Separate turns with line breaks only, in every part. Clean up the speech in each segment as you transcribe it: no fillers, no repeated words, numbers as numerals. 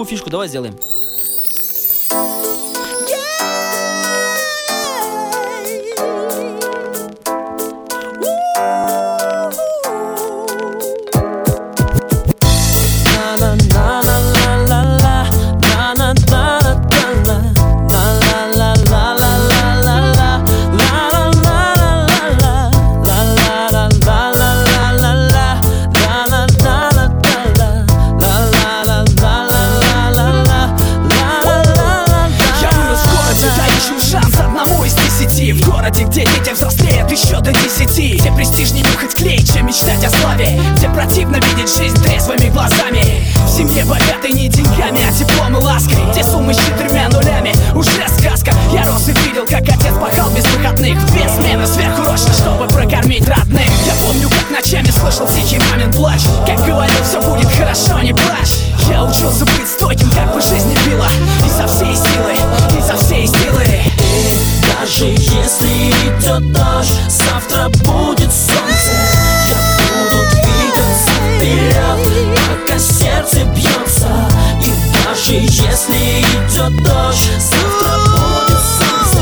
одну фишку давай сделаем.
В городе, где детям взрослеет еще до 10, где престижнее нюхать клей, чем мечтать о славе, где противно видеть жизнь трезвыми глазами. В семье богатой не деньгами, а теплом и лаской, где суммы с 4 нулями уже сказка. Я рос и видел, как отец пахал без выходных, в 2 смены сверхурочно, чтобы прокормить родных. Я помню, как ночами слышал тихий мамин плач, как говорил, все будет хорошо, не плачь. Я учился быть стойким, как бы жизнь не била, изо всей силы, изо всей силы.
Даже если идет дождь, завтра будет солнце. Я буду двигаться вперед, пока сердце бьется. И даже если идет дождь, завтра будет солнце.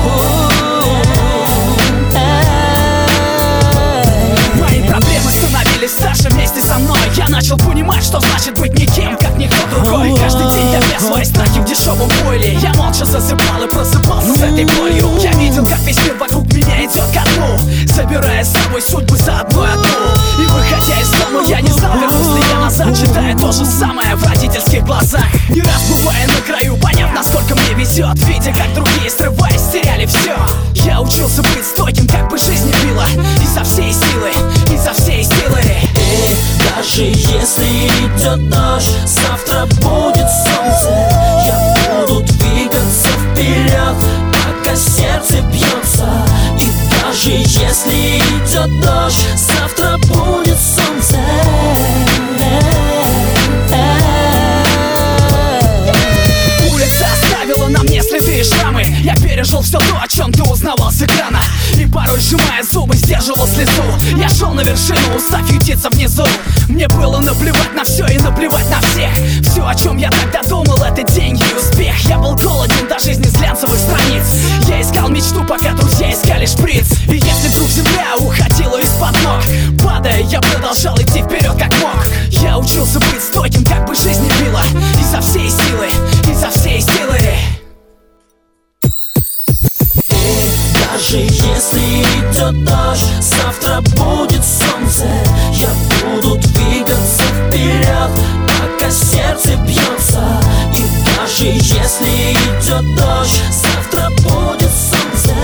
Мои проблемы становились старше вместе со мной. Я начал понимать, что значит быть никем, как никто другой. Каждый день топя свои страхи в дешевом бойле, я молча засыпал и просыпался с этой болью. Я видел, как весь мир вокруг меня идет ко дну, забирая с собой судьбы за одну. И выходя из дома, я не знал, как после я назад, читая то же самое в родительских глазах. Не раз бывая на краю, поняв, насколько мне везет, видя, как другие, срываясь, теряли все. Я учился быть стойким, как бы жизнь не била, изо всей силы, изо всей силы.
Даже если идет дождь, завтра будет солнце. Я буду двигаться вперед, пока сердце бьется. И даже если идет дождь, завтра будет солнце.
Улица оставила на мне следы и шрамы. Я пережил все то, о чем ты узнавал с экрана. И порой, сжимая зубы, сдерживал слезу. Я шел на вершину, устав ютиться внизу. Мне было наплевать на все и наплевать на всех. Все, о чем я тогда думал, это деньги и успех. Я был голоден до жизни с глянцевых страниц. Я искал мечту, пока друзья искали шприц. И если вдруг земля уходила из-под ног, падая, я продолжал идти вперед как мог. Я учился быть стойким, как бы жизнь не била, изо всей силы, изо всей силы.
Даже если идет дождь, завтра будет солнце. Я буду двигаться вперед, пока сердце бьется. И даже если идет дождь, завтра будет солнце.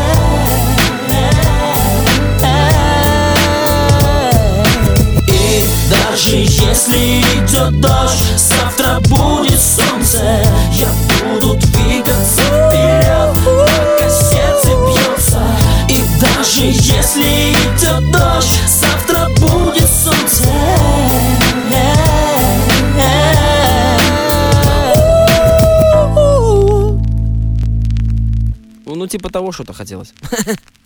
И даже если идет дождь, завтра будет солнце. Я буду двигаться вперед, пока сердце бьется. И даже если идет дождь, завтра будет солнце.
Ну, типа того, что-то хотелось.